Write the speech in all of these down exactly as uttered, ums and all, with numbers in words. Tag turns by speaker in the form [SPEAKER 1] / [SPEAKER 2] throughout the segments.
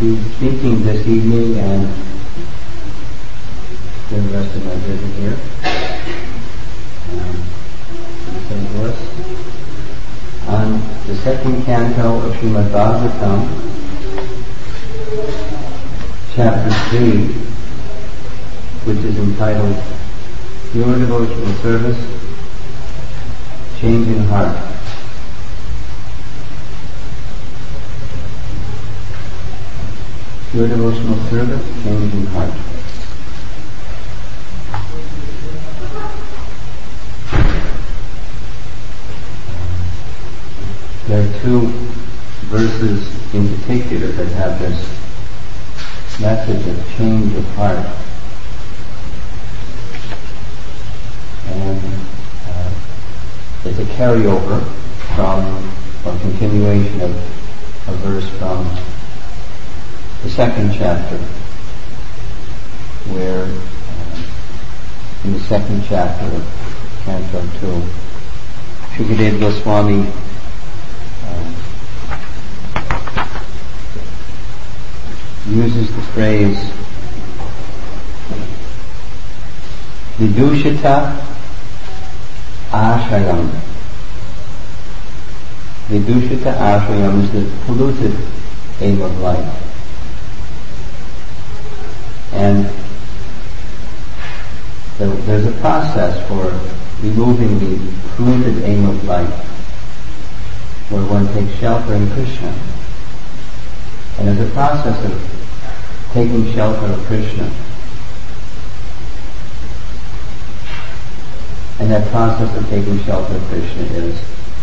[SPEAKER 1] be speaking this evening and for the rest of my visit here um, in Saint Louis on the second canto of Srimad Bhagavatam, chapter three, which is entitled Pure Devotional Service, Changing Heart. Pure Devotional Service, Changing Heart. There are two verses in particular that have this message of change of heart. And uh, it's a carryover from, or continuation of a verse from the second chapter, where uh, in the second chapter of Canto two, Shukadeva Goswami uh, uses the phrase Vidushita Ashayam. Vidushita Ashayam is the polluted aim of life. And there's a process for removing the polluted aim of life, where one takes shelter in Krishna. And there's a process of taking shelter of Krishna. And that process of taking shelter of Krishna is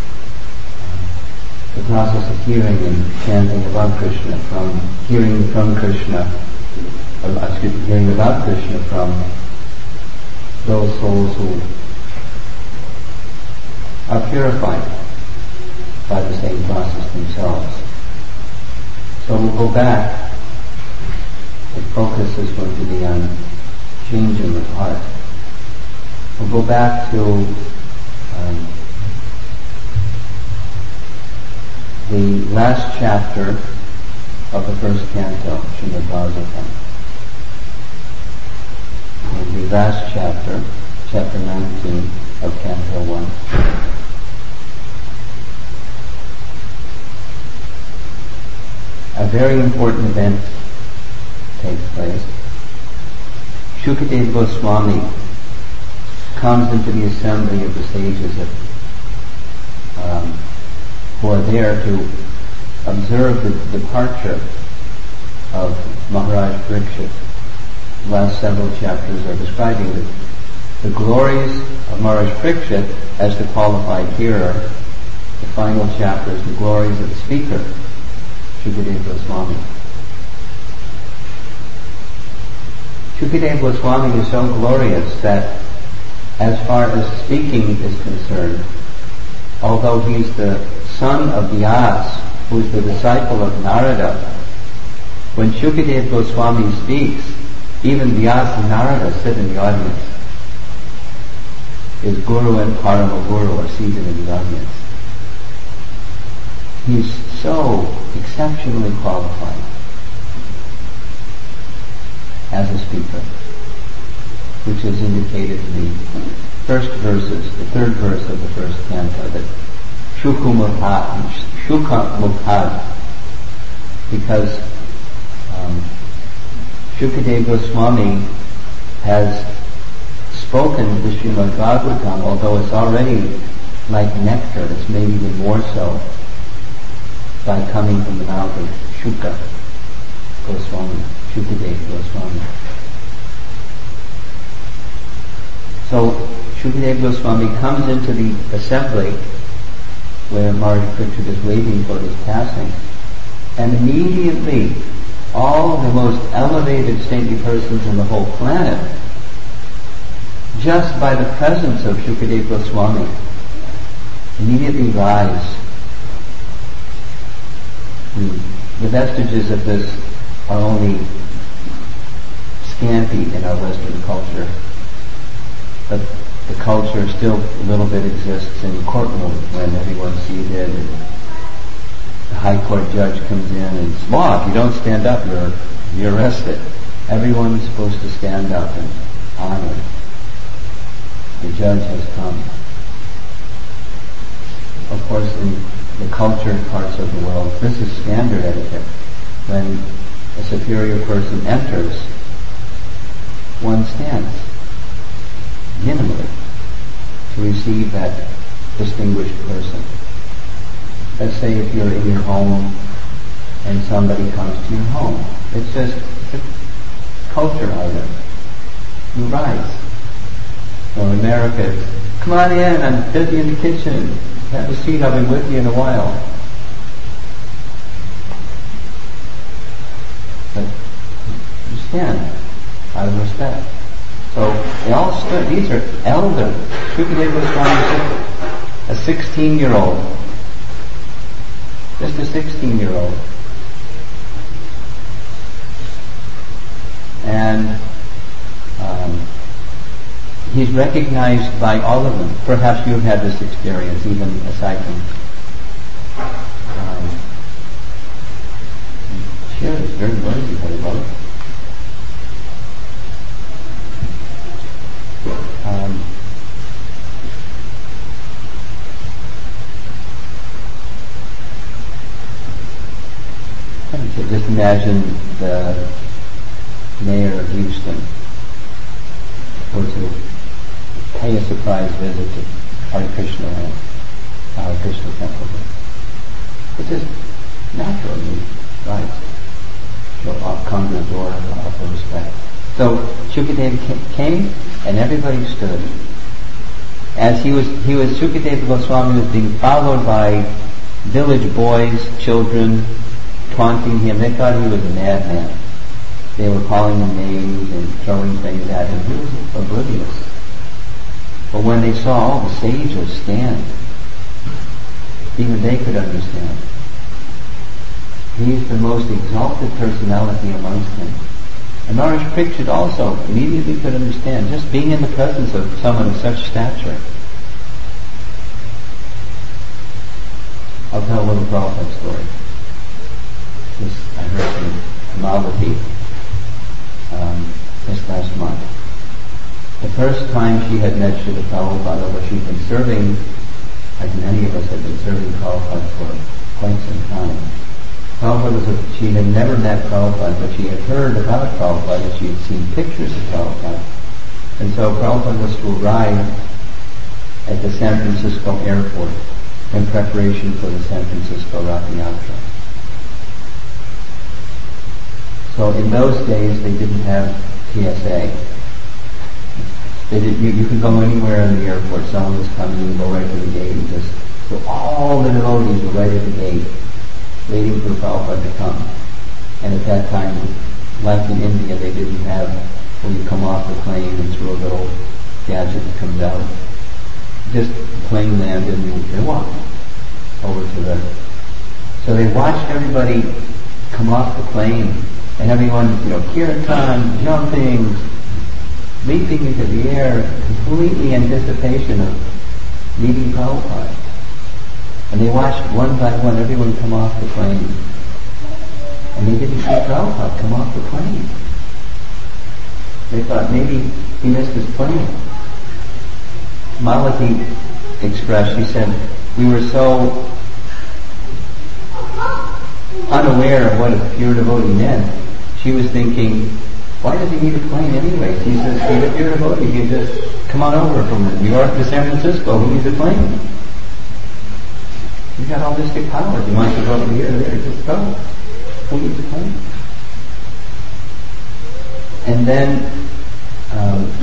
[SPEAKER 1] the process of hearing and chanting about Krishna, from hearing from Krishna, or excuse me, hearing about Krishna from those souls who are purified by the same process themselves. So we'll go back. The focus is going to be on changing the heart. We'll go back to um, the last chapter of the first canto, Srimad Bhagavatam. In the last chapter, chapter nineteen of Canto one. A very important event takes place. Shukadeva Goswami comes into the assembly of the sages of, um, who are there to observe the departure of Maharaj Parikshit. The last several chapters are describing the, the glories of Maharaj Parikshit as the qualified hearer. The final chapter is the glories of the speaker, Shukadeva Goswami. Shukadeva Goswami is so glorious that as far as speaking is concerned, although he's the son of Vyas, who is the disciple of Narada, when Shukadeva Goswami speaks, even Vyas and Narada sit in the audience. His Guru and Parama Guru are seated in the audience. He's so exceptionally qualified as a speaker, which is indicated in the first verses, the third verse of the first canto, that Shukumukha, Shukamukha, because um, Shukadeva Goswami has spoken the Srimad Bhagavatam, although it's already like nectar, it's maybe even more so by coming from the mouth of Shuka Goswami, Shukadeva Goswami. So Shukadeva Goswami comes into the assembly where Maharaj Parikshit is waiting for his passing, and immediately all the most elevated saintly persons in the whole planet, just by the presence of Shukadeva Goswami, immediately rise. The vestiges of this are only scanty in our Western culture, but the culture still a little bit exists in courtrooms when everyone's seated and the high court judge comes in and, law, if you don't stand up, you're, you're arrested. Everyone is supposed to stand up and honor. The judge has come. Of course, in the cultured parts of the world, this is standard etiquette. When a superior person enters, one stands minimally to receive that distinguished person. Let's say if you're in your home and somebody comes to your home. It's just it's a culture item. You rise. So in America, it's, come on in, I'm busy in the kitchen. Have a seat, I'll be with you in a while. But you stand out of respect. So they all stood. These are elders. Shukadeva Goswami, a sixteen-year-old. Just a sixteen-year-old. And um, he's recognized by all of them. Perhaps you've had this experience, even aside from um, sure, it's very noisy, very well. Um, just imagine the mayor of Houston were to pay a surprise visit to Hare Krishna land, Hare Krishna temple. It's just naturally right. She'll come to the door and offer respect. So Shukadeva came and everybody stood. As he was, he was Shukadeva Goswami was being followed by village boys, children, taunting him. They thought he was a madman. They were calling him names and throwing things at him. He was oblivious. But when they saw all the sages stand, even they could understand. He's the most exalted personality amongst them. And Maharaj Parikshit also immediately could understand, just being in the presence of someone of such stature. I'll tell a little Prabhupada story. This I heard from Malvati um, this last month. The first time she had met Srila Prabhupada, where she'd been serving, like many of us had been serving Prabhupada for quite some time. Prabhupada was a, she had never met Prabhupada, but she had heard about Prabhupada and she had seen pictures of Prabhupada. And so Prabhupada was to arrive at the San Francisco airport in preparation for the San Francisco Rath Yatra. So in those days they didn't have T S A. They did, you, you could go anywhere in the airport. Someone was coming, you go right to the gate and just, so all the devotees were right at the gate, waiting for Prabhupada to come. And at that time, like in India, they didn't have, when you come off the plane and through a little gadget that comes out. Just the plane landed and they walked over to the, so they watched everybody come off the plane and everyone, you know, kirtan, jumping, leaping into the air, completely anticipation of meeting Prabhupada. And they watched one by one everyone come off the plane. And they didn't see Prabhupada come off the plane. They thought maybe he missed his plane. Malati expressed, she said, we were so unaware of what a pure devotee meant. She was thinking, why does he need a plane anyway? He says, he's a pure devotee. He can just come on over from New York to San Francisco. Who needs a plane? He's got all mystic powers. He wants to go over here or there. Just go. Who needs a plane? And then um,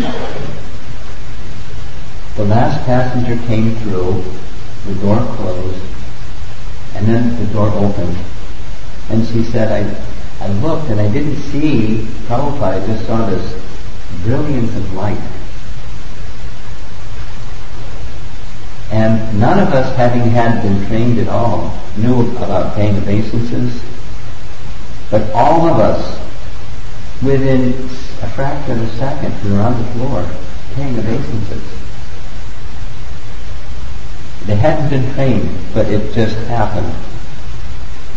[SPEAKER 1] the last passenger came through, the door closed, and then the door opened. And she said, I I looked and I didn't see Prabhupada, I just saw this brilliance of light. And none of us, having had been trained at all, knew about paying obeisances. But all of us, within a fraction of a second, we were on the floor paying obeisances. They hadn't been trained, but it just happened.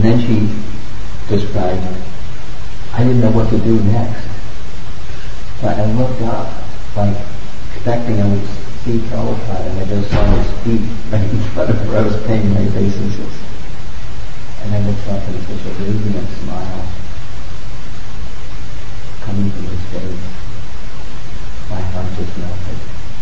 [SPEAKER 1] then she described, I didn't know what to do next. But I looked up, like expecting I would see Prabhupada, and I just saw his feet right in front of her. I was paying my obeisances. And I looked up and such a radiant smile coming from his face. My heart just melted.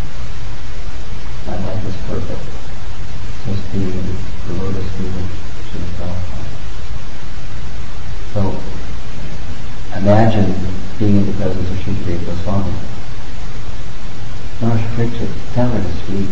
[SPEAKER 1] My life is perfect. Just being in the lotus feet of Srila Prabhupada. So, imagine being in the presence of Shukadeva Goswami. Maharaj Parikshit fell at his feet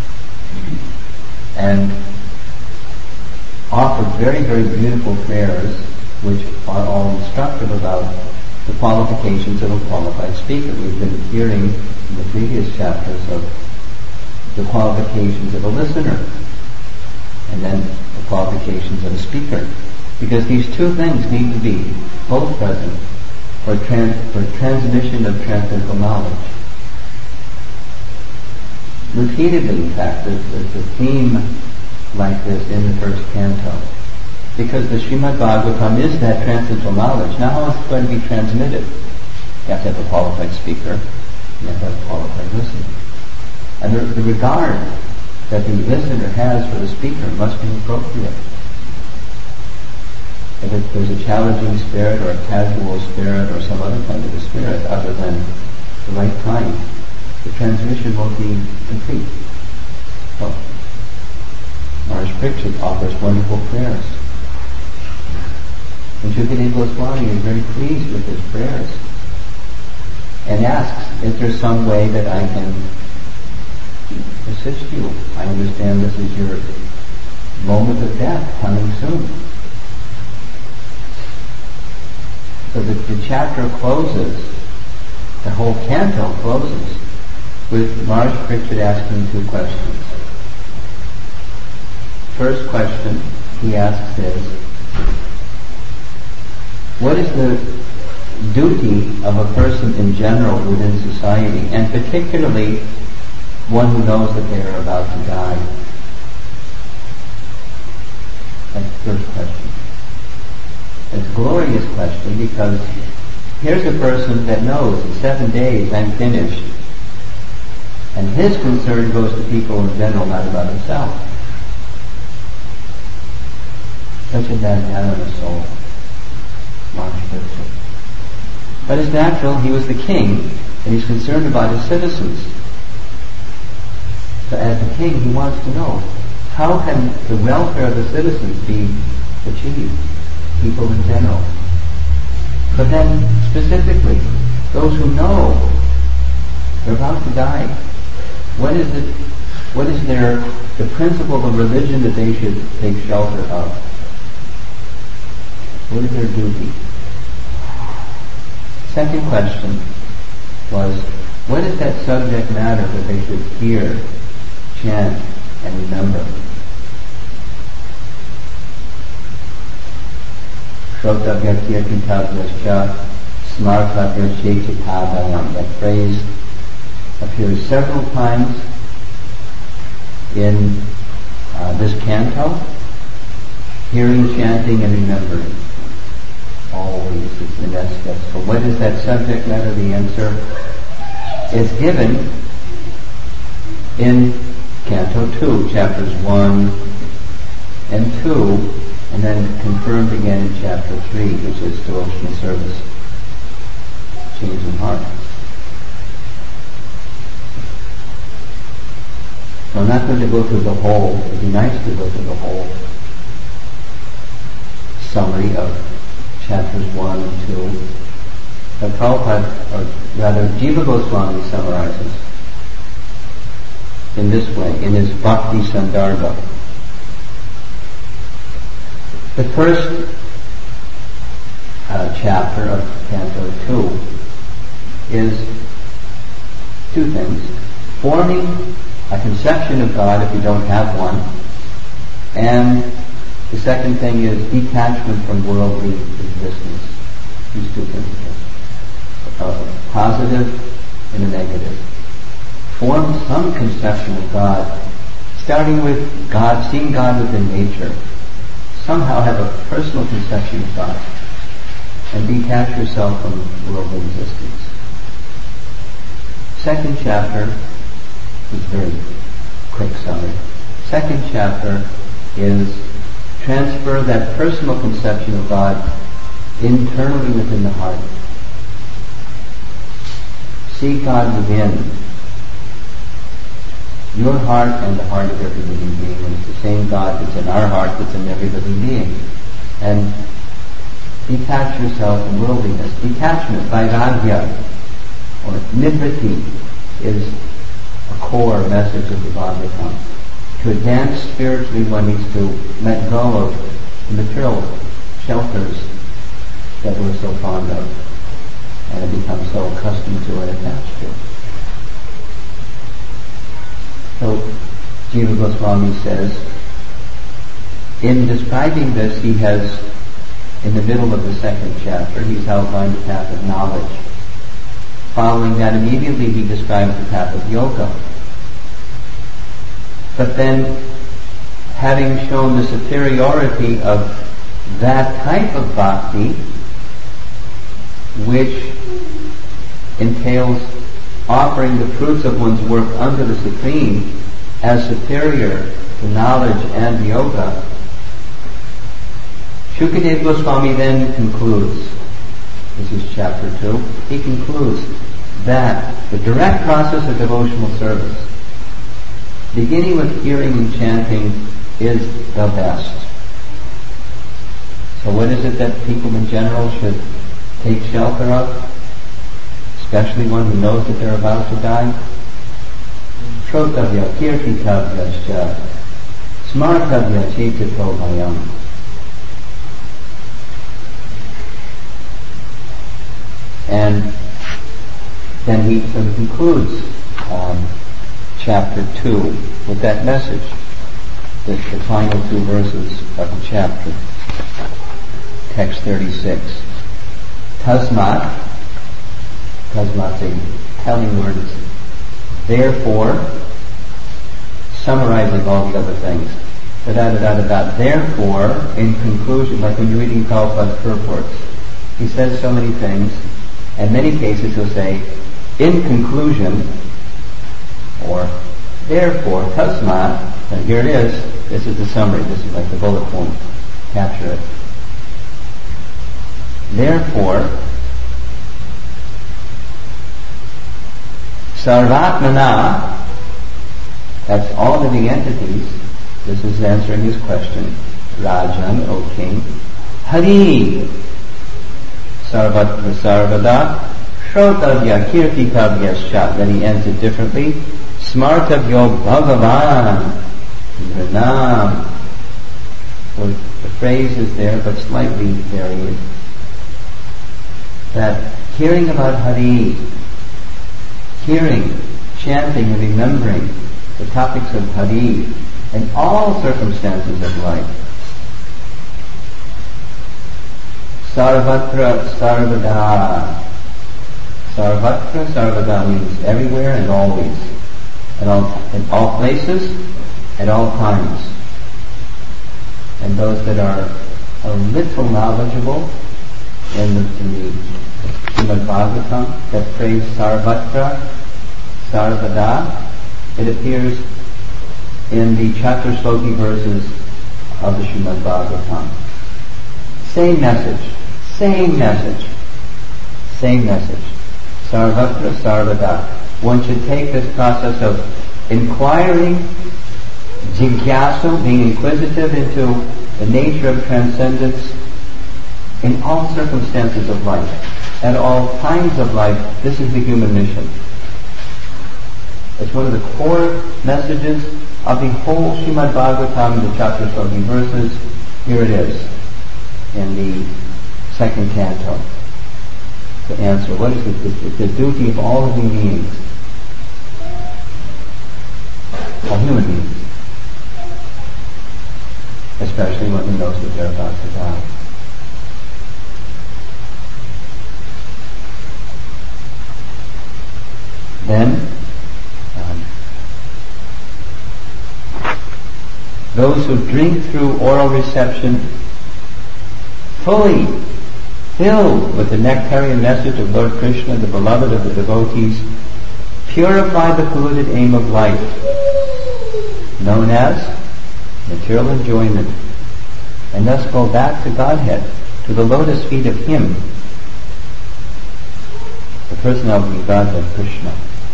[SPEAKER 1] and offered very, very beautiful prayers which are all instructive about the qualifications of a qualified speaker. We've been hearing in the previous chapters of the qualifications of a listener and then the qualifications of a speaker. Because these two things need to be both present for, trans- for transmission of transcendental knowledge. Repeatedly, in fact, there's a theme like this in the first canto. Because the Srimad Bhagavatam is that transcendental knowledge. Now how is it going to be transmitted? You have to have a qualified speaker. You have to have a qualified listener. And the, the regard that the listener has for the speaker must be appropriate. If it, there's a challenging spirit or a casual spirit or some other kind of a spirit other than the right kind, the transmission won't be complete. So, Maharaj Parikshit offers wonderful prayers. And Shukadeva Goswami is very pleased with his prayers and asks, is there some way that I can assist you? I understand this is your moment of death coming soon. So the, the chapter closes, the whole canto closes with Maharaj Parikshit asking two questions. First question he asks is, what is the duty of a person in general within society, and particularly one who knows that they are about to die? That's the first question. It's a glorious question because here's a person that knows in seven days I'm finished. And his concern goes to people in general, not about himself. Such a magnanimous soul. But it's natural, he was the king, and he's concerned about his citizens. So as the king, he wants to know, how can the welfare of the citizens be achieved? People in general. But then, specifically, those who know they're about to die, what is it, what is their, the principle of religion that they should take shelter of? What is their duty? Second question was, what is that subject matter that they should hear, chant, and remember? Shrotavya kirtitavya smartavya chetitadayam. That phrase appears several times in uh, this canto. Hearing, chanting, and remembering. Always is the next step. So what is that subject matter? The answer is given in Canto two, chapters one and two, and then confirmed again in chapter three, which is devotional service, changing heart. So I'm not going to go through the whole, it would be nice to go through the whole summary of chapters one and two. But Prabhupada, or rather Jiva Goswami summarizes in this way, in his Bhakti Sandarbha. The first uh, chapter of Canto two is two things. Forming a conception of God if you don't have one, and the second thing is detachment from worldly existence. These two things. A positive and a negative. Form some conception of God, starting with God, seeing God within nature, somehow have a personal conception of God and detach yourself from worldly existence. Second chapter is very quick summary. Second chapter is transfer that personal conception of God internally within the heart. See God within your heart and the heart of every living being. And it's the same God that's in our heart that's in every living being. And detach yourself from worldliness. Detachment, vairagya, or nivritti, is a core message of the Bhagavatam. To advance spiritually, one needs to let go of the material shelters that we're so fond of and have become so accustomed to and attached to. So, Jiva Goswami says, in describing this, he has, in the middle of the second chapter, he's outlined the path of knowledge. Following that, immediately he describes the path of yoga. But then, having shown the superiority of that type of bhakti, which entails offering the fruits of one's work unto the Supreme as superior to knowledge and yoga, Shukadeva Goswami then concludes, this is chapter two, he concludes that the direct process of devotional service, beginning with hearing and chanting, is the best. So what is it that people in general should take shelter of? Especially one who knows that they're about to die? Shrotavya, kirtitavya, smartavya, chetito bhayam. And then he, so he concludes um, chapter two with that message, the, the final two verses of the chapter, text thirty-six. Tasmat, Tasmat's a telling word, therefore, summarizing all the other things. Da da da da da. Therefore, in conclusion, like when you're reading Prabhupada's purports, he says so many things, and many cases he'll say, in conclusion, or therefore, Tasmat, and here it is, this is the summary, this is like the bullet point, capture it. Therefore, Sarvatmana, that's all living entities, this is answering his question, Rajan, O king, Hari, Sarvatra Sarvada, Shrotavya Kirtitavya. Then he ends it differently, Smartavyo Bhagavan, Vrinam. So the phrase is there, but slightly varied. That hearing about Hari, hearing, chanting, and remembering the topics of Hari in all circumstances of life. Sarvatra Sarvada. Sarvatra Sarvada means everywhere and always. At all, in all places, at all times. And those that are a little knowledgeable in the, in the Srimad Bhagavatam, that phrase Sarvatra Sarvada, it appears in the Chaturshloki verses of the Srimad Bhagavatam. Same message, same message, same message. Sarvatra Sarvada. One should take this process of inquiring, jigyasu, being inquisitive into the nature of transcendence in all circumstances of life, at all times of life. This is the human mission. It's one of the core messages of the whole Srimad Bhagavatam, the Chaturshloki verses. Here it is, in the second canto. To answer, what is the, the, the duty of all living beings, all human beings, especially one who knows that they're about to die. Then, um, those who dream drink through oral reception, fully filled with the nectarian message of Lord Krishna, the beloved of the devotees, purify the polluted aim of life, known as material enjoyment, and thus go back to Godhead, to the lotus feet of Him, the personality of Godhead, Krishna.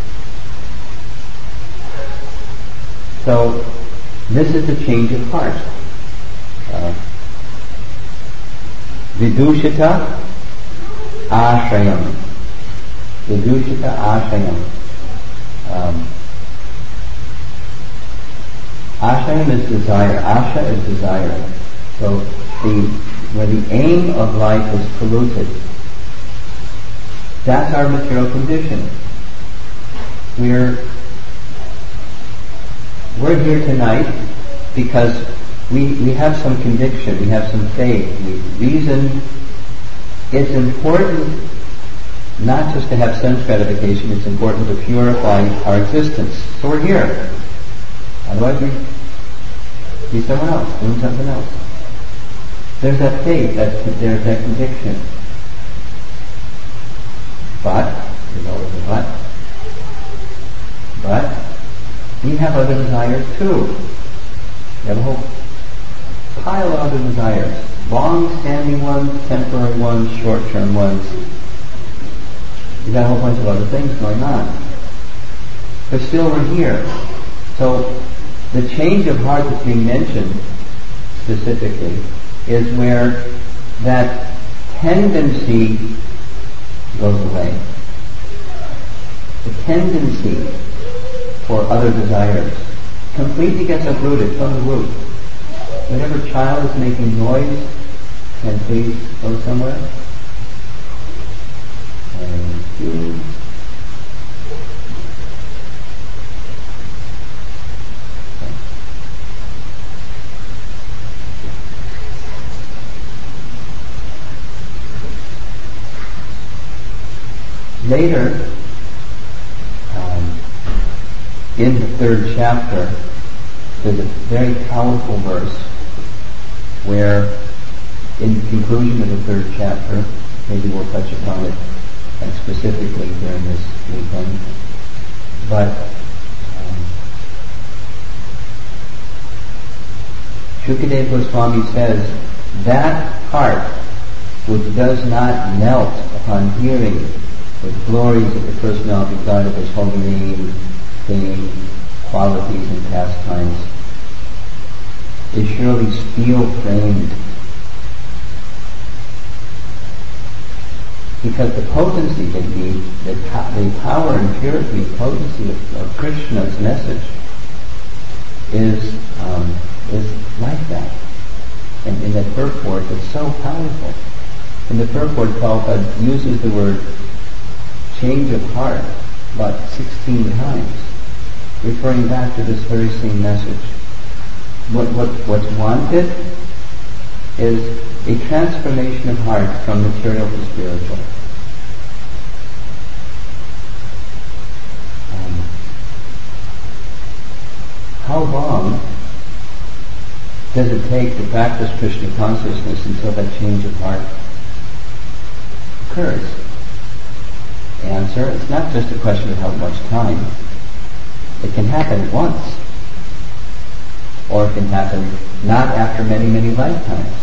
[SPEAKER 1] So, this is the change of heart. Uh, Vidushita Ashrayam. Vidushita Ashrayam. Um, Ashrayam is desire. Asha is desire. So, the where the aim of life is polluted, that's our material condition. We're we're here tonight because we we have some conviction, we have some faith, we reason. It's important not just to have sense gratification, it's important to purify our existence. So we're here. Otherwise we'd be someone else, doing something else. There's that faith, that, there's that conviction. But, there's always a but, but we have other desires too. We have a whole pile of other desires. Long-standing ones, temporary ones, short-term ones. We've got a whole bunch of other things going on. But still we're here. So, the change of heart that's being mentioned specifically is where that tendency goes away. The tendency for other desires completely gets uprooted from the root. Whenever a child is making noise, can please go somewhere? Thank you. Later, um, in the third chapter, there's a very powerful verse where, in the conclusion of the third chapter, maybe we'll touch upon it uh, specifically during this weekend, but um, Shukadeva Goswami says, that heart which does not melt upon hearing the glories of the personality of God, of His holy name, fame, qualities, and pastimes, is surely steel-framed. Because the potency, the, the, the power and purity and potency of, of Krishna's message is um, is like that. And in the purport, it's so powerful. In the purport, Prabhupada uses the word change of heart about sixteen times, referring back to this very same message. What, what, what's wanted is a transformation of heart from material to spiritual. Um, how long does it take to practice Krishna consciousness until that change of heart occurs? Answer, it's not just a question of how much time. It can happen at once. Or it can happen not after many, many lifetimes.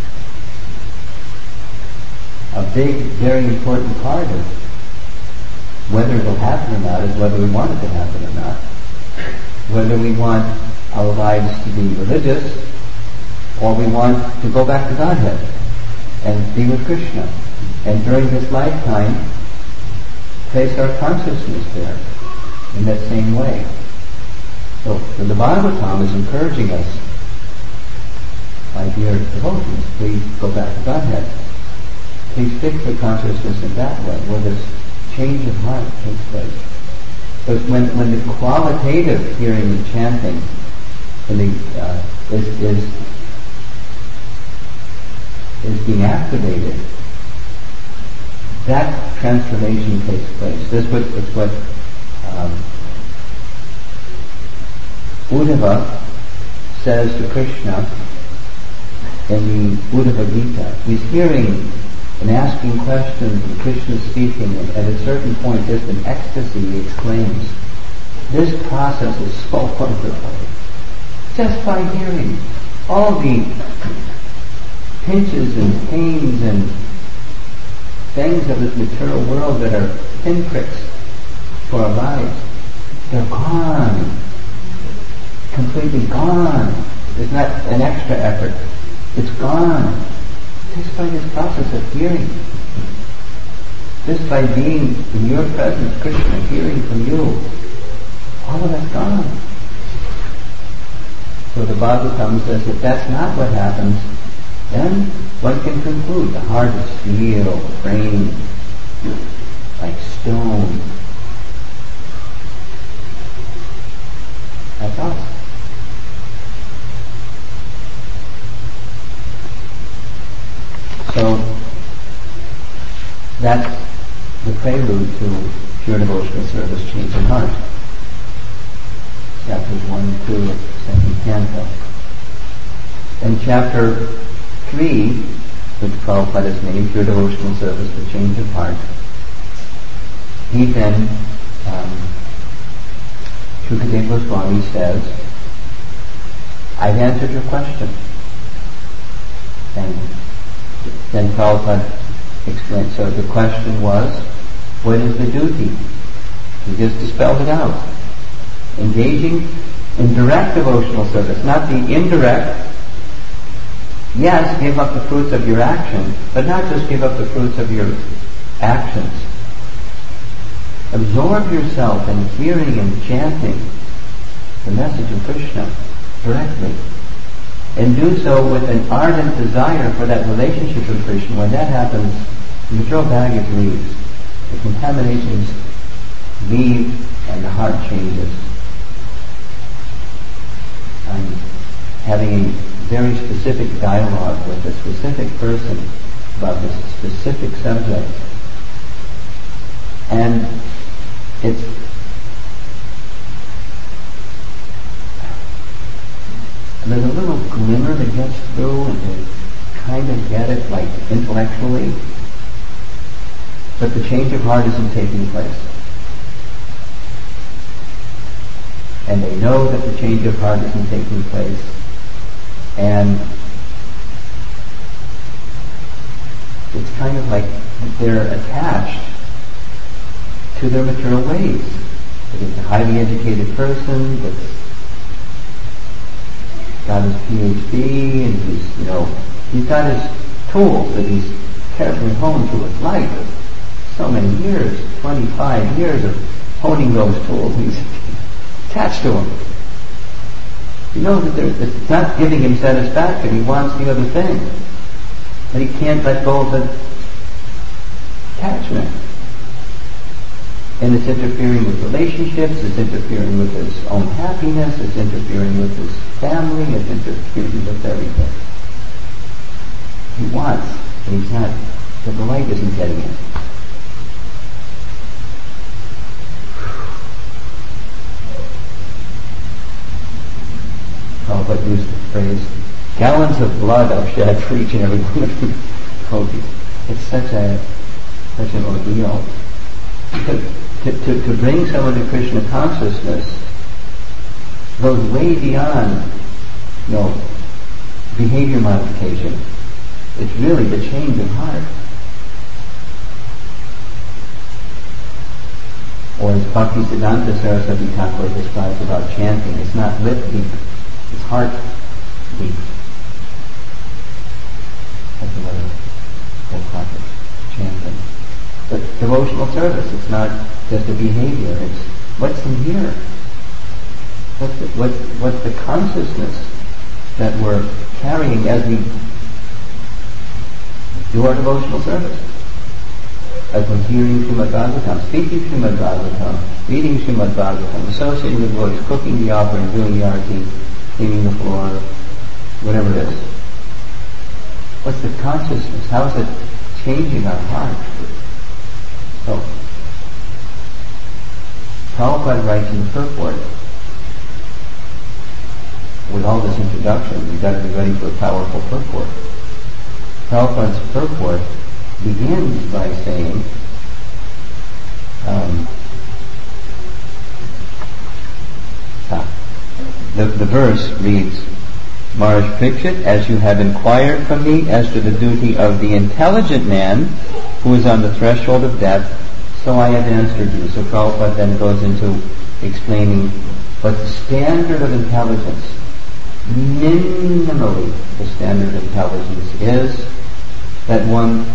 [SPEAKER 1] A big, very important part of whether it will happen or not is whether we want it to happen or not. Whether we want our lives to be religious, or we want to go back to Godhead and be with Krishna. And during this lifetime, place our consciousness there in that same way. So, so the Bhagavatam is encouraging us, my dear devotees, please go back to Godhead. Please fix your consciousness in that way, where this change of heart takes place. But when, when the qualitative hearing and chanting when the, uh, is, is, is being activated, that transformation takes place. This was, it's what um, Uddhava says to Krishna in the Uddhava Gita, he's hearing and asking questions and Krishna speaking, and at a certain point, just in ecstasy, he exclaims, "This process is so wonderful." Just by hearing all the pinches and pains and things of this material world that are pinpricks for our lives, they're gone. Completely gone. It's not an extra effort. It's gone. Just by this process of hearing. Just by being in your presence, Krishna, hearing from you, all of that's gone. So the Bhagavatam says if that's not what happens, then one can conclude the heart is steel, the brain like stone. That's us. So that's the prelude to pure devotional service, change in heart. Chapters one and two of the second canto. In chapter three, which Prabhupada has named Pure Devotional Service, the Change of Heart, he then, um, Shukadeva Goswami says, I've answered your question. And then Prabhupada explained, so the question was, what is the duty? He just dispelled it out. Engaging in direct devotional service, not the indirect. Yes, give up the fruits of your action, but not just give up the fruits of your actions. Absorb yourself in hearing and chanting the message of Krishna directly. And do so with an ardent desire for that relationship with Krishna. When that happens, the material baggage leaves. The contaminations leave and the heart changes. I'm having a very specific dialogue with a specific person about this specific subject. And it's there's a little glimmer that gets through and they kind of get it like intellectually, but the change of heart isn't taking place. And they know that the change of heart isn't taking place, and it's kind of like they're attached to their material ways. It's a highly educated person that's got his P H D, and he's, you know, he's got his tools that he's carefully honed through his life. So many years, twenty-five years of honing those tools, he's attached to them. He knows that it's not giving him satisfaction. He wants the other thing. But he can't let go of the attachment. And it's interfering with relationships, it's interfering with his own happiness, it's interfering with his family, it's interfering with everything. He wants, and he's not, but the light isn't getting in. Prabhupada used the phrase, gallons of blood are shed for each and every one of you devotees. It's such a, such an ordeal. Because to, to, to bring someone to Krishna consciousness goes way beyond, you know, behavior modification. It's really the change of heart. Or as Bhaktisiddhanta Saraswati Thakur describes about chanting, it's not lip deep, it's heart deep. That's another whole topic, chanting. But devotional service, it's not just a behavior, it's what's in here. What's the, what, what's the consciousness that we're carrying as we do our devotional service? As we're hearing Srimad Bhagavatam, speaking Srimad Bhagavatam, reading Srimad Bhagavatam, associating with voice, cooking the offering, doing the arati, cleaning the floor, whatever it is. What's the consciousness? How is it changing our heart? So, Prabhupada writes in the purport, with all this introduction, you've got to be ready for a powerful purport. Prabhupada's purport begins by saying, um, ah, the, the verse reads, Maharaj Parikshit, as you have inquired from me as to the duty of the intelligent man who is on the threshold of death, so I have answered you. So Prabhupada then goes into explaining what the standard of intelligence, minimally the standard of intelligence is, that one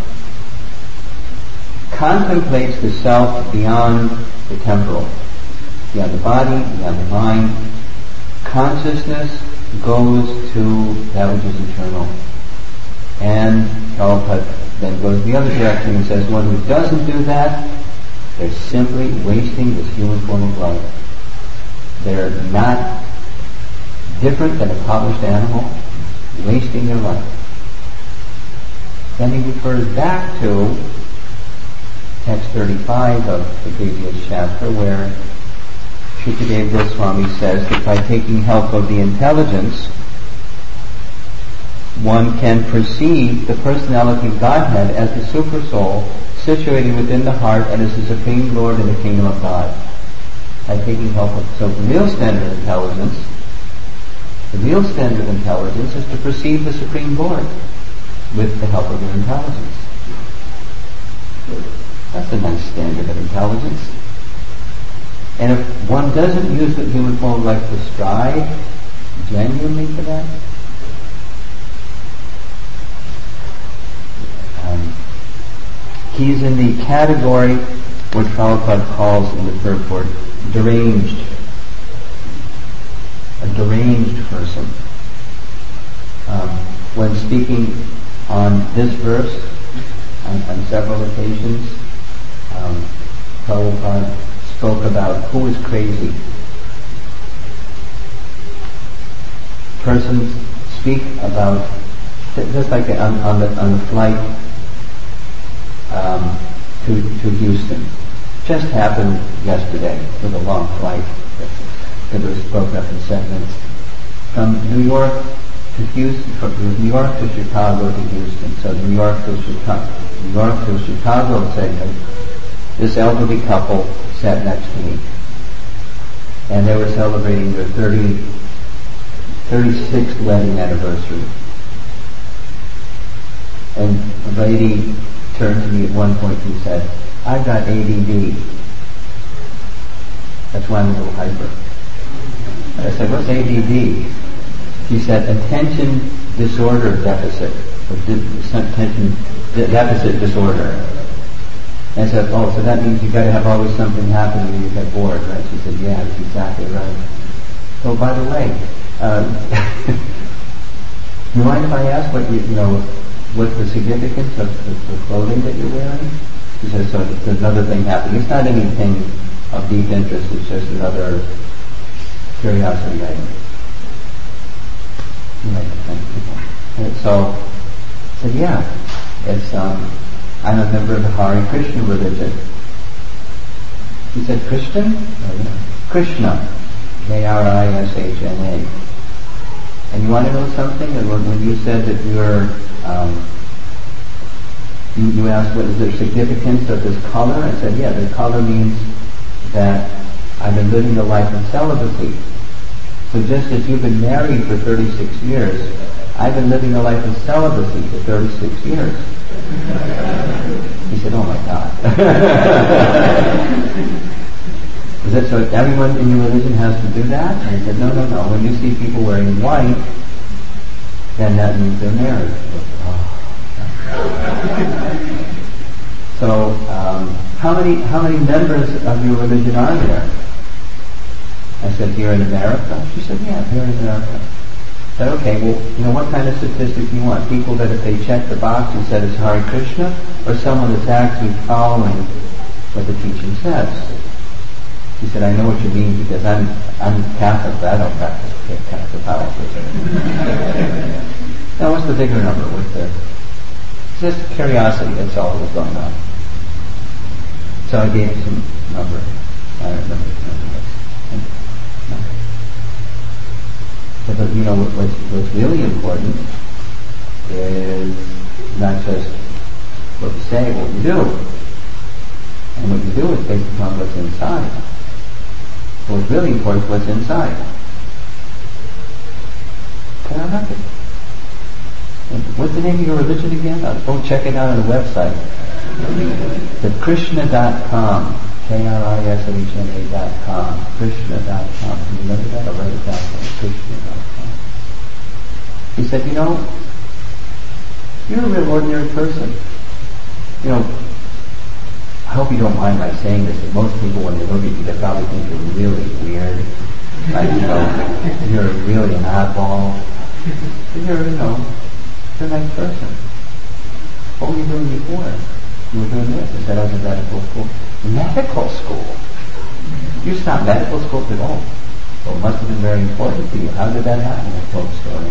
[SPEAKER 1] contemplates the self beyond the temporal, beyond the body, beyond the mind. Consciousness goes to that which is eternal. And Prabhupada then goes the other direction and says, one who doesn't do that, they're simply wasting this human form of life. They're not different than a polished animal, wasting their life. Then he refers back to text thirty-five of the previous chapter, where Shukadeva Goswami says that by taking help of the intelligence, one can perceive the personality of Godhead as the super soul situated within the heart and as the supreme Lord in the kingdom of God. By taking help of so the real standard of intelligence, the real standard of intelligence is to perceive the supreme Lord with the help of your intelligence. That's a nice standard of intelligence. And if one doesn't use the human form of life to strive genuinely for that, um, he's in the category what Prabhupada calls in the purport deranged. A deranged person. Um, when speaking on this verse on, on several occasions, um, Prabhupada spoke about who is crazy. Persons speak about, just like on, on the on the flight um, to to Houston. Just happened yesterday with a long flight. It was broken up in segments. From New York to Houston, from New York to Chicago to Houston. So New York to Chicago, New York to Chicago segment. This elderly couple sat next to me, and they were celebrating their thirty, thirty-sixth wedding anniversary. And a lady turned to me at one point and said, "I've got A D D. That's why I'm a little hyper." I said, "What's A D D?" She said, "Attention disorder deficit, or di- attention de- deficit disorder." And I said, "Oh, so that means you've got to have always something happen when you get bored, right?" She said, "Yeah, that's exactly right." So, by the way, uh, do you mind if I ask what you, you know, what's the significance of the, the clothing that you're wearing? She says, "So there's another thing happening. It's not anything of deep interest. It's just another curiosity item." You might think people. And so, I said, "Yeah, it's um." I'm a member of the Hare Krishna religion." He said, "Christian?" Oh, yeah. Krishna. K R I S H N A. And you want to know something? And when, when you said that you're, um, you, you asked what is the significance of this color? I said, yeah, the color means that I've been living a life of celibacy. So just as you've been married for thirty-six years, I've been living a life of celibacy for thirty-six years. He said, "Oh my God." Is it so everyone in your religion has to do that? And I said, no, no, no. When you see people wearing white, then that means they're married. So, um, how many how many members of your religion are there? I said, "Here in America?" She said, "Yeah, here in America." I said, "Okay, well, you know, what kind of statistic do you want? People that if they check the box and said it's Hare Krishna, or someone that's actually following what the teaching says?" He said, "I know what you mean because I'm I'm Catholic, but I don't practice Catholicism." Now, what's the bigger number? What's the just curiosity? That's all that was going on. So I gave some number. I don't remember the number. But you know, what's, what's really important is not just what you say, what you do. And what you do is based upon what's inside. So what's really important is what's inside. What's the name of your religion again? I'll go check it out on the website. The Krishna dot com. K R I S H N A dot com. Krishna dot com. Can you remember that? I'll write it down for you. Krishna dot com. He said, you know, you're a real ordinary person. You know, I hope you don't mind my saying this, but most people when they look at you, they probably think you're really weird. Like, you know, you're really an oddball. But you're, you know, you're a nice person. What were you doing before? You were doing this. I said, I was in medical school. Medical school? You stopped medical school at all. Well, it must have been very important to you. How did that happen? I told the story.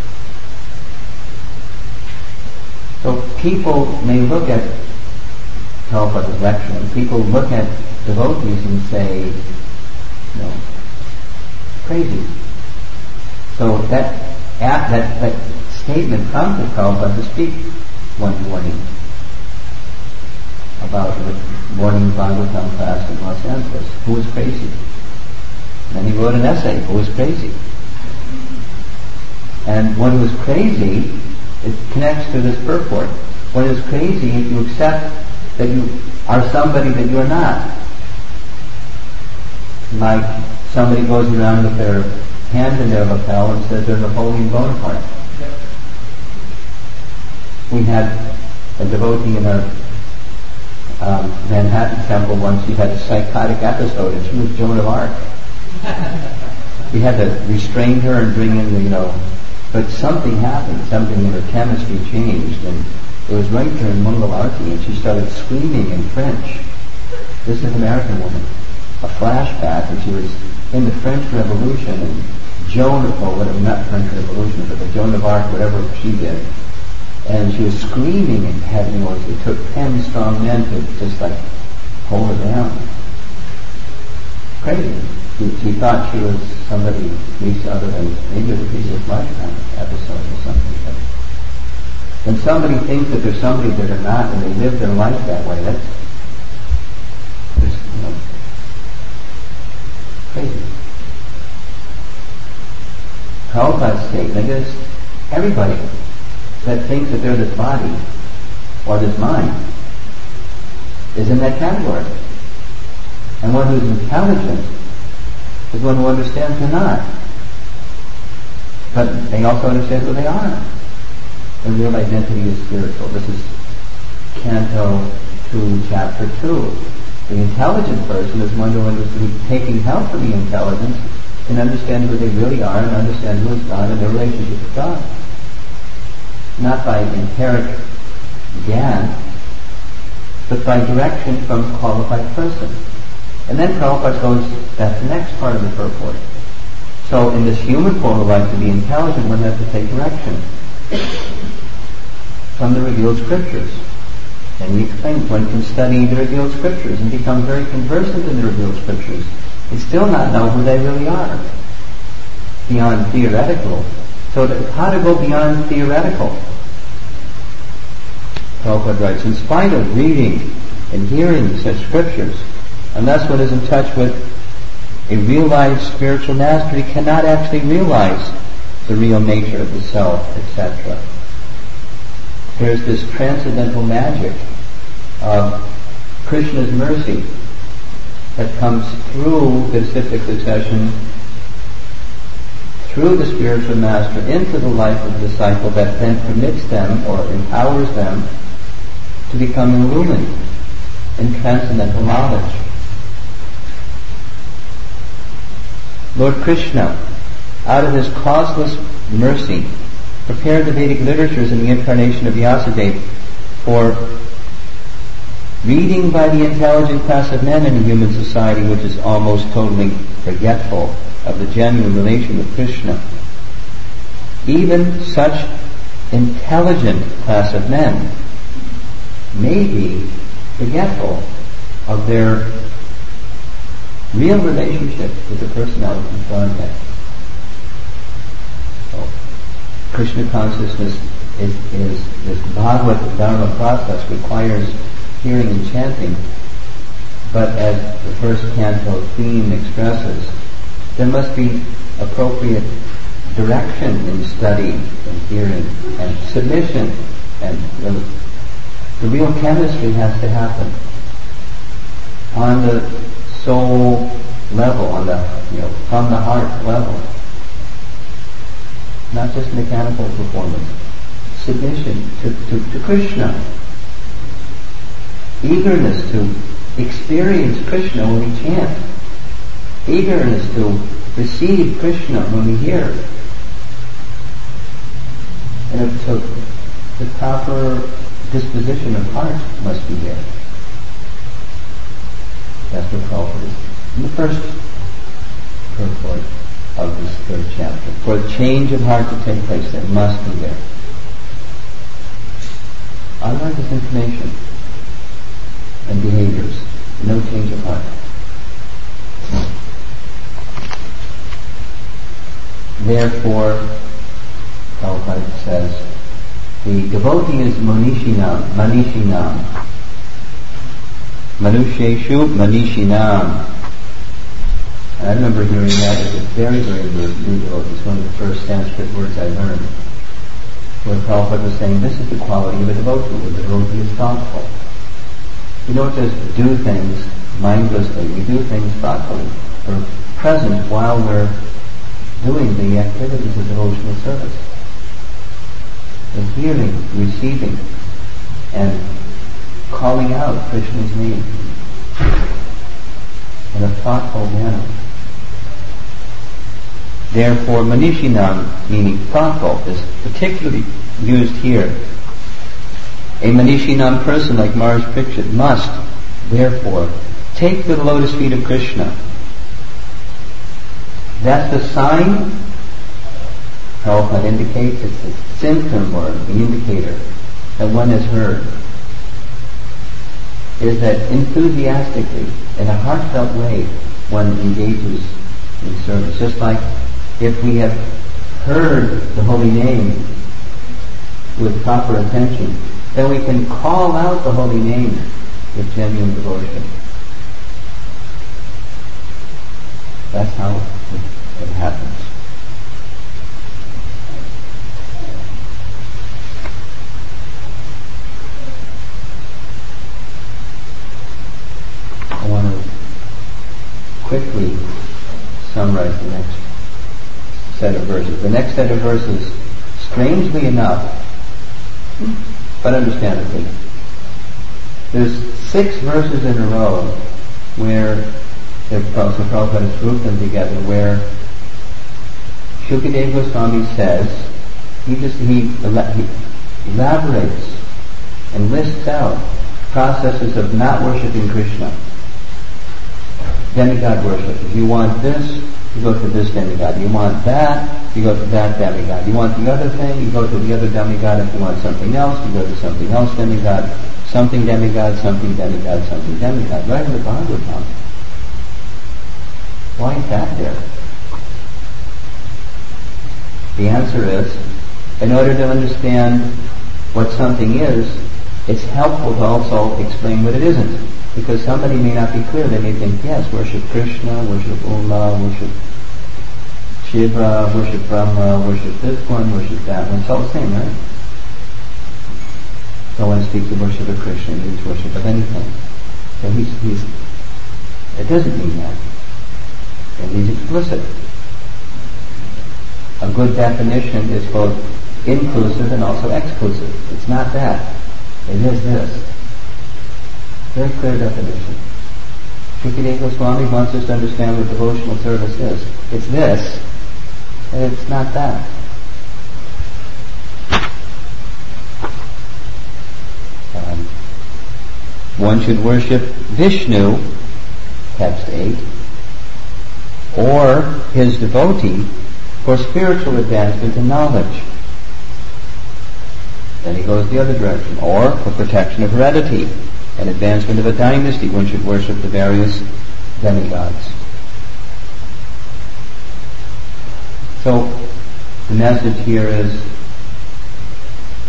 [SPEAKER 1] So people may look at Prabhupada's lecture, and people look at devotees and say, you know, crazy. So that that, that statement prompted Prabhupada to speak one morning about the morning Bhagavatam class in Los Angeles. Who was crazy? And then he wrote an essay, Who was crazy? And one who is crazy, it connects to this purport. One is crazy if you accept that you are somebody that you are not. Like somebody goes around with their hand in their lapel and says they're Napoleon Bonaparte. We had a devotee in our um, Manhattan temple once. She had a psychotic episode, and she was Joan of Arc. We had to restrain her and bring in the, you know, but something happened. Something in her chemistry changed, and it was right during Mangal Arati, and she started screaming in French. This is an American woman. A flashback, and she was in the French Revolution, and Joan of, oh, whatever, not French Revolution, but the Joan of Arc, whatever she did. And she was screaming and had, you know, it took ten strong men to just like hold her down. Crazy. She, she thought she was somebody at least other than, maybe it was a piece of life kind of episode or something. But when somebody thinks that there's somebody that they're not and they live their life that way, that's just, you know, crazy. Prabhupada's statement is everybody that thinks that they're this body or this mind is in that category. And one who's intelligent is one who understands they're not. But they also understand who they are. Their real identity is spiritual. This is Canto two, Chapter two. The intelligent person is one who is taking help from the intelligence and understand who they really are and understand who is God and their relationship with God. Not by empiric gyan, but by direction from a qualified person. And then Prabhupada goes, that's the next part of the purport. So in this human form of life, to be intelligent, one has to take direction from the revealed scriptures. And he explains one can study the revealed scriptures and become very conversant in the revealed scriptures and still not know who they really are beyond theoretical. So that how to go beyond theoretical? Prabhupada writes, in spite of reading and hearing such scriptures, unless one is in touch with a realized spiritual master, he cannot actually realize the real nature of the self, et cetera. There's this transcendental magic of Krishna's mercy that comes through the disciplic succession, through the spiritual master, into the life of the disciple, that then permits them or empowers them to become illumined in transcendental knowledge. Lord Krishna, out of his causeless mercy, prepared the Vedic literatures in the incarnation of Vyasadeva for reading by the intelligent class of men in a human society which is almost totally forgetful of the genuine relation with Krishna. Even such intelligent class of men may be forgetful of their real relationship with the personality of Godhead. Krishna consciousness is, is this Bhagavad Dharma process requires hearing and chanting, but as the first canto theme expresses, there must be appropriate direction in study and hearing and submission, and the, the real chemistry has to happen on the soul level, on the, you know, from the heart level. Not just mechanical performance. Submission to, to, to Krishna. Eagerness to experience Krishna when we chant. Eagerness to receive Krishna when we hear. And so the proper disposition of heart must be there. That's what Prabhupada is in the first purport of this third chapter. For a change of heart to take place, that must be there. Otherwise, it's information and behaviors. No change of heart. Therefore, Prabhupada says, the devotee is Manishinam, Manishinam. Manusheshu Manishinam. And I remember hearing that as a very, very new devotee. It's one of the first Sanskrit words I learned. Where Prabhupada was saying, this is the quality of a devotee. The devotee is thoughtful. We don't just do things mindlessly. We do things thoughtfully. We're present while we're doing the activities of devotional service. We're hearing, receiving, and calling out Krishna's name in a thoughtful manner. Therefore, Manishinam, meaning thoughtful, is particularly used here. A Manishinam person, like Maharaj Parikshit, must, therefore, take to the lotus feet of Krishna. That's the sign, Prabhupada indicates, it's a symptom or the indicator that one has heard, is that enthusiastically, in a heartfelt way, one engages in service. Just like if we have heard the holy name with proper attention, then we can call out the holy name with genuine devotion. That's how it, it happens. I want to quickly summarize the next set of verses. The next set of verses, strangely enough, but understandably, there's six verses in a row where the Prabhupada has grouped them together, where Shukadeva Goswami says, he just he, he elaborates and lists out processes of not worshipping Krishna. Demigod worship. If you want this, you go to this demigod. You want that, you go to that demigod. You want the other thing, you go to the other demigod. If you want something else, you go to something else demigod. Something demigod, something demigod, something demigod. Right in the Bhagavatam. Why is that there? The answer is, in order to understand what something is, it's helpful to also explain what it isn't. Because somebody may not be clear. They may think, yes, worship Krishna, worship Uma, worship Shiva, worship Brahma, worship this one, worship that one. It's all the same, right? So when it speaks of worship of Krishna, it means worship of anything. So he's, he's, it doesn't mean that. It means explicit. A good definition is both inclusive and also exclusive. It's not that. It is this. Very clear definition. Shukadeva Goswami wants us to understand what devotional service is. It's this, and it's not that. Um, one should worship Vishnu, text eight, or his devotee for spiritual advancement and knowledge. Then he goes the other direction. Or for protection of heredity and advancement of a dynasty, one should worship the various demigods. So, the message here is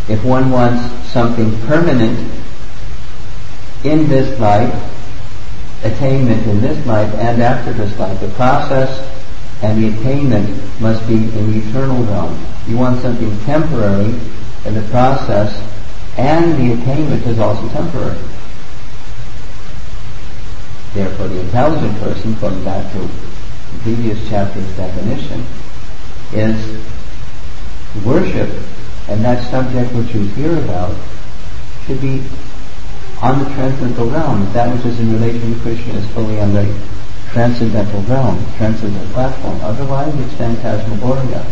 [SPEAKER 1] If one wants something permanent in this life, attainment in this life and after this life, the process and the attainment must be in the eternal realm. You want something temporary, and the process and the attainment is also temporary. Therefore, the intelligent person, going back to the previous chapter's definition, is worship, and that subject which you hear about should be on the transcendental realm. That which is in relation to Krishna is fully on the transcendental realm, transcendental platform. Otherwise, it's phantasmagoria.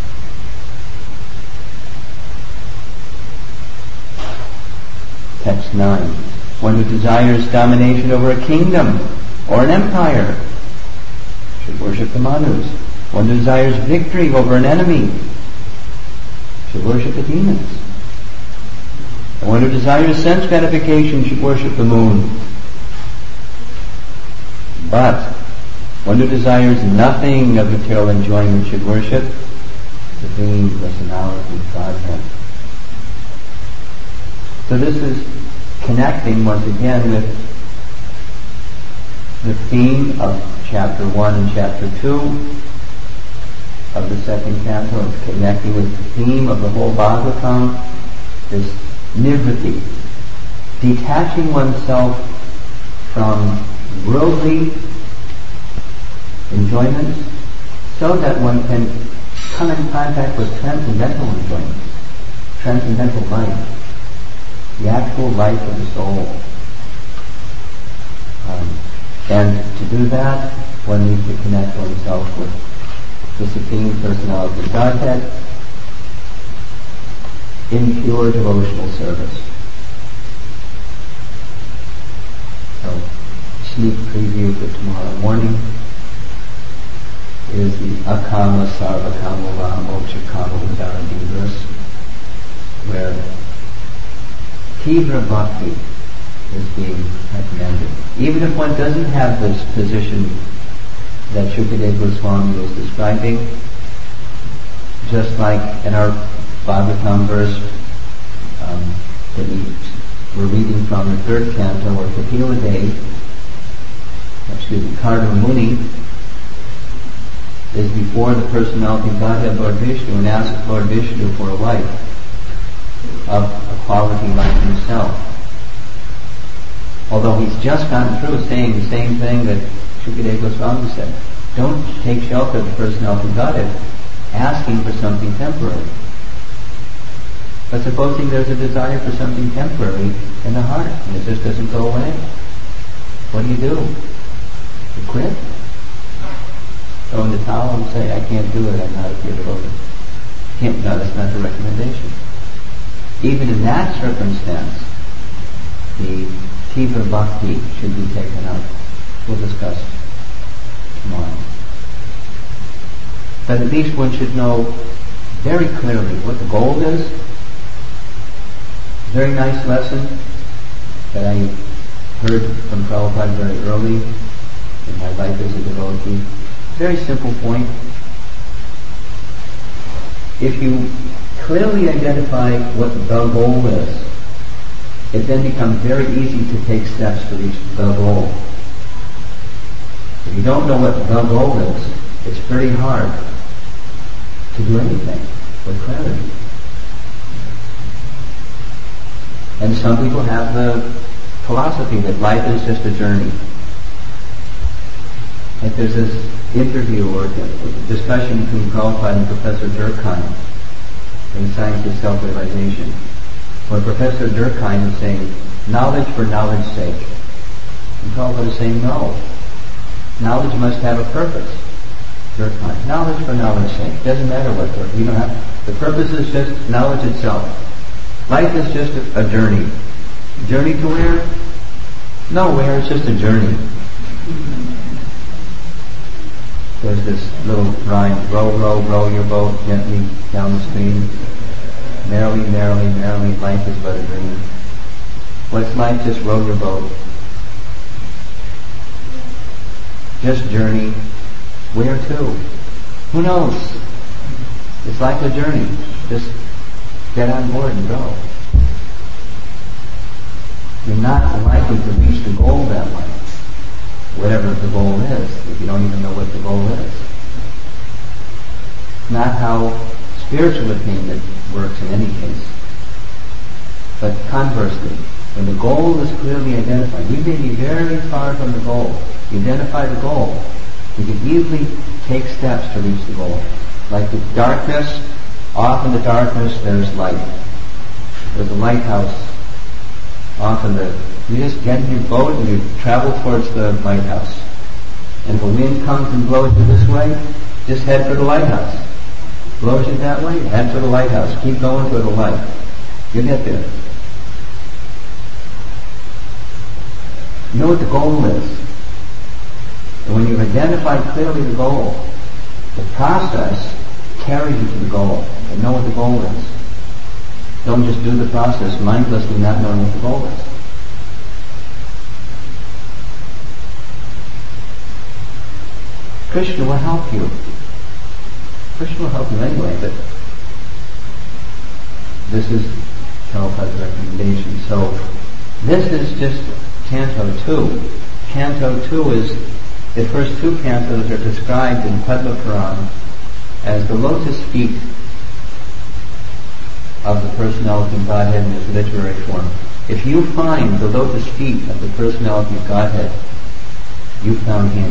[SPEAKER 1] Text nine. One who desires domination over a kingdom or an empire should worship the Manus. One who desires victory over an enemy should worship the demons. And one who desires sense gratification should worship the moon. But one who desires nothing of material enjoyment should worship the Supreme Personality of Godhead. So this is connecting once again with the theme of chapter one and chapter two of the second canto. It's connecting with the theme of the whole Bhagavatam, this nivritti, detaching oneself from worldly enjoyments so that one can come in contact with transcendental enjoyment, transcendental life, the actual life of the soul. Um, and to do that, one needs to connect oneself with the Supreme Personality of Godhead in pure devotional service. So, sneak preview for tomorrow morning is the Akama Sarvakama Va Moksha Kama Udaradi verse, where Tivra Bhakti is being recommended. Even if one doesn't have this position that Shukadeva Goswami is describing, just like in our Bhagavatam verse um, that we were reading from the third canto, or Kapila Dev, excuse me, Karna Muni is before the personality of Godhead, Lord Vishnu, and asks Lord Vishnu for a wife of a quality like himself. Although he's just gotten through saying the same thing that Shukadeva Goswami said. Don't take shelter of the personality of Godhead, asking for something temporary. But supposing there's a desire for something temporary in the heart, and it just doesn't go away. What do you do? You quit? Throw in the towel and say, I can't do it, I'm not a pure devotee. Can't, no, that's not the recommendation. Even in that circumstance, the Tivra Bhakti should be taken up. We'll discuss tomorrow. But at least one should know very clearly what the goal is. Very nice lesson that I heard from Prabhupada very early in my life as a devotee. Very simple point. If you clearly identify what the goal is, it then becomes very easy to take steps to reach the goal. If you don't know what the goal is, it's very hard to do anything with clarity. And some people have the philosophy that life is just a journey. Like there's this interview or discussion between Prabhupada and Professor Durkheim in Science of Self-Realization, where Professor Durkheim is saying, knowledge for knowledge's sake. And Prabhupada is saying, no. Knowledge must have a purpose. Durkheim. Knowledge for knowledge's sake. Doesn't matter what purpose. You don't have, the purpose is just knowledge itself. Life is just a, a journey. Journey to where? Nowhere, it's just a journey. There's this little rhyme, row, row, row your boat gently down the stream. Merrily, merrily, merrily, life is but a dream. What's life? Just row your boat. Just journey. Where to? Who knows? It's like a journey. Just get on board and go. You're not likely to reach the goal that way, whatever the goal is, if you don't even know what the goal is. Not how spiritual attainment works in any case. But conversely, when the goal is clearly identified, you may be very far from the goal. You identify the goal, you can easily take steps to reach the goal. Like the darkness, off in the darkness there's light. There's a lighthouse off in the... You just get in your boat and you travel towards the lighthouse. And if a wind comes and blows you this way, just head for the lighthouse. Blows you that way, head for the lighthouse. Keep going for the light. You'll get there. You know what the goal is. And when you've identified clearly the goal, the process carries you to the goal. And know what the goal is. Don't just do the process mindlessly, not knowing what the goal is. Krishna will help you. Krishna will help you anyway, but this is Prabhupada's recommendation. So this is just Canto two. Canto two is, the first two cantos are described in Padma Puran as the lotus feet of the personality of Godhead in its literary form. If you find the lotus feet of the personality of Godhead, you found Him.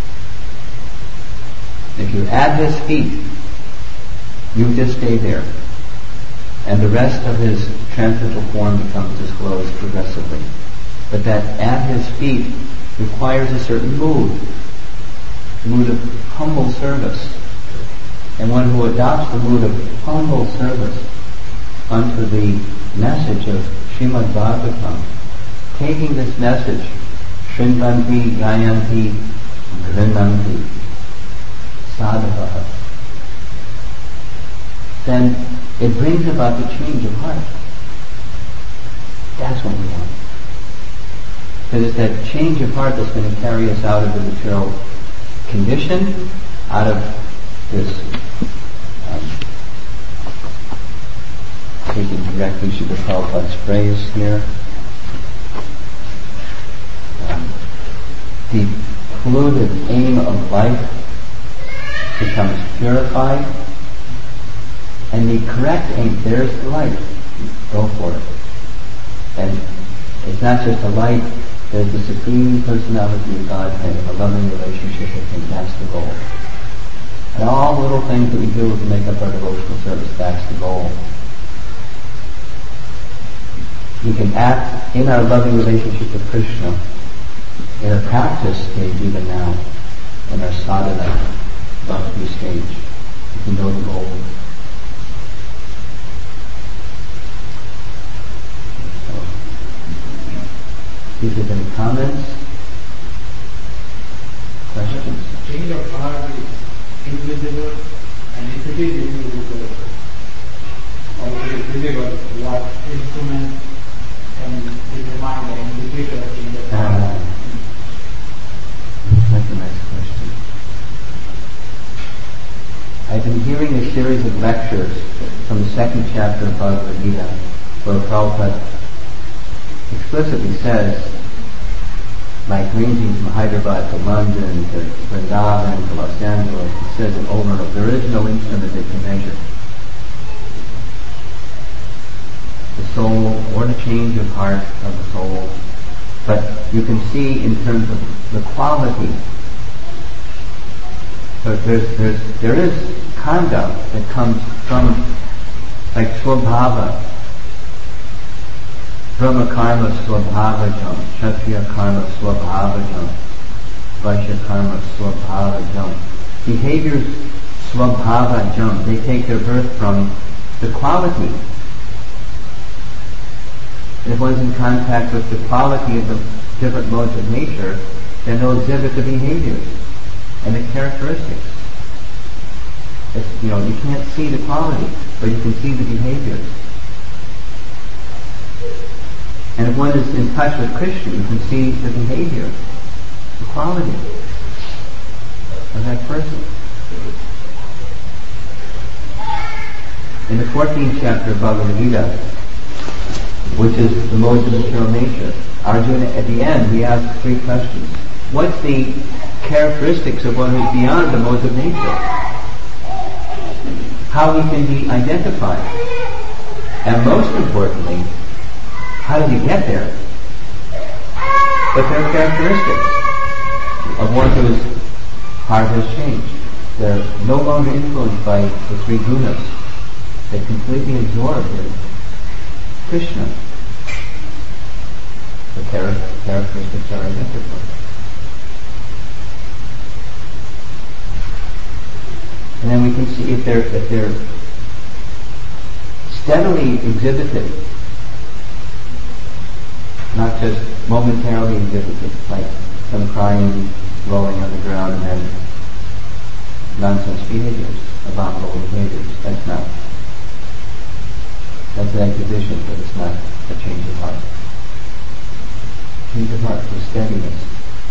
[SPEAKER 1] If you add His feet, you just stay there. And the rest of His transcendental form becomes disclosed progressively. But that at His feet requires a certain mood, a mood of humble service. And one who adopts the mood of humble service unto the message of Srimad Bhagavatam, taking this message, Shrinvanti, Gayanti, Grinanti, Sadhava, then it brings about the change of heart. That's what we want. Because it's that change of heart that's going to carry us out of the material condition, out of this um, taking directly to the Prabhupada's phrase here. Um, the polluted aim of life becomes purified, and the correct aim, there's the light. Go for it. And it's not just a light, there's the Supreme Personality of Godhead, a loving relationship with Him. That's the goal. And all the little things that we do to make up our devotional service, that's the goal. We can act in our loving relationship with Krishna in a practice stage even now, in our sadhana bhakti stage. We can know the goal. If there's any comments, questions?
[SPEAKER 2] Change of heart is invisible, and if it is invisible, or it is visible, what instrument can determine the indicator of change of heart?
[SPEAKER 1] Uh, that's a nice question. I've been hearing a series of lectures from the second chapter of Bhagavad Gita, where Prabhupada explicitly says, like ranging from Hyderabad to London to Vrindavan to Los Angeles, he says it over and over, there is no instrument that can measure the soul or the change of heart of the soul. But you can see in terms of the quality, so there's, there's, there is conduct that comes from, like Swabhava, Brahma karma swabhavajam, Kshatriya karma swabhavajam, Vaishya karma swabhavajam. Behaviors swabhavajam, they take their birth from the quality. And if one's in contact with the quality of the different modes of nature, then they'll exhibit the behaviors and the characteristics. It's, you know, you can't see the quality, but you can see the behaviors. And if one is in touch with Krishna, you can see the behavior, the quality of that person. In the fourteenth chapter of Bhagavad Gita, which is the modes of material nature, Arjuna, at the end, he asks three questions. What's the characteristics of one who's beyond the modes of nature? How he can be identified? And most importantly, how does he get there? But there are characteristics of one whose heart has changed. They're no longer influenced by the three gunas. They're completely absorbed in Krishna. The char- characteristics are identical. And then we can see if they're if they're steadily exhibited, not just momentarily exhibited, like some crying, rolling on the ground, and then nonsense behaviors, abominable behaviors. That's not. That's an exhibition, but it's not a change of heart. Change of heart is steadiness,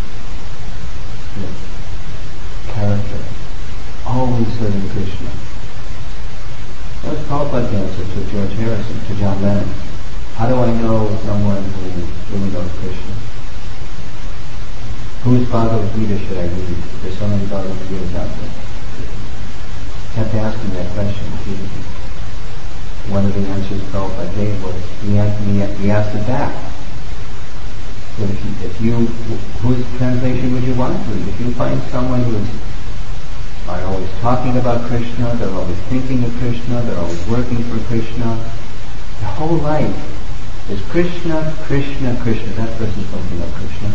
[SPEAKER 1] with character, always serving Krishna. That was Prabhupada's answer to George Harrison, to John Lennon. How do I know someone who really knows Krishna? Whose Bhagavad Gita should I read? There's so many Bhagavad Gitas out there. Kept asking that question. One of the answers Prabhupada gave was, he asked, he asked it back. But if you, if you, whose translation would you want to read? If you find someone who is are always talking about Krishna, they're always thinking of Krishna, they're always working for Krishna, their whole life is Krishna, Krishna, Krishna. That person's thinking of Krishna.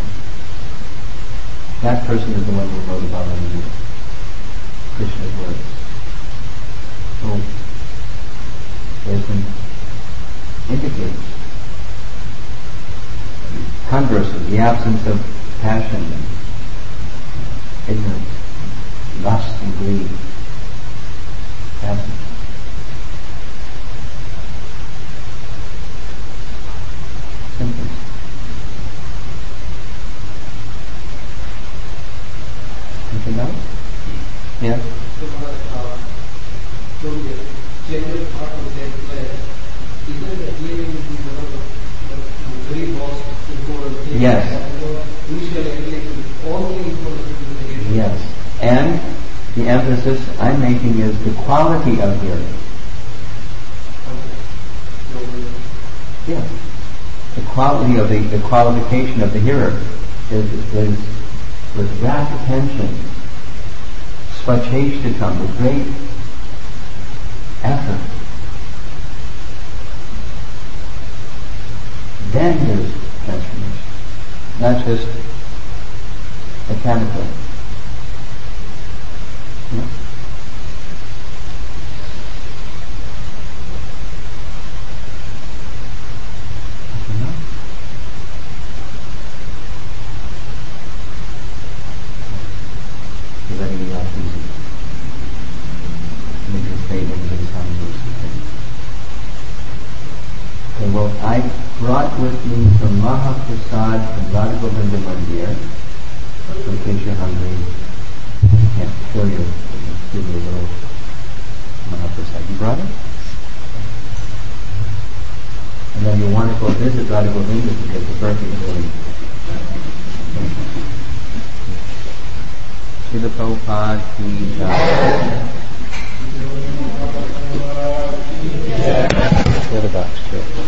[SPEAKER 1] That person is the one who wrote about Bhagavad Krishna's words. So there's some indicators. Conversely, the absence of passion and ignorance, lust and greed, absence. Symptoms. Anything else? Yes?
[SPEAKER 2] So, uh, so the change of heart will take place. Isn't the hearing one of the very most important things?
[SPEAKER 1] Yes.
[SPEAKER 2] Initially, only important to the hearing.
[SPEAKER 1] Yes. And the emphasis I'm making is the quality of hearing. Yes. The quality of the, the qualification of the hearer is, is with rapt attention, swacheshtitam, with great effort. Then there's transformation, not just mechanically. Yeah. You're letting me off easy. Make a statement of the time. Okay, well, I brought with me some Mahaprasad from Radha Govinda Mandir, in case you're hungry. I can't show you, I'll give you a little Mahaprasad. You brought it? And then you want to go visit Radha Govinda because the birthday is really... Srila Prabhupada ki jai. The other box too.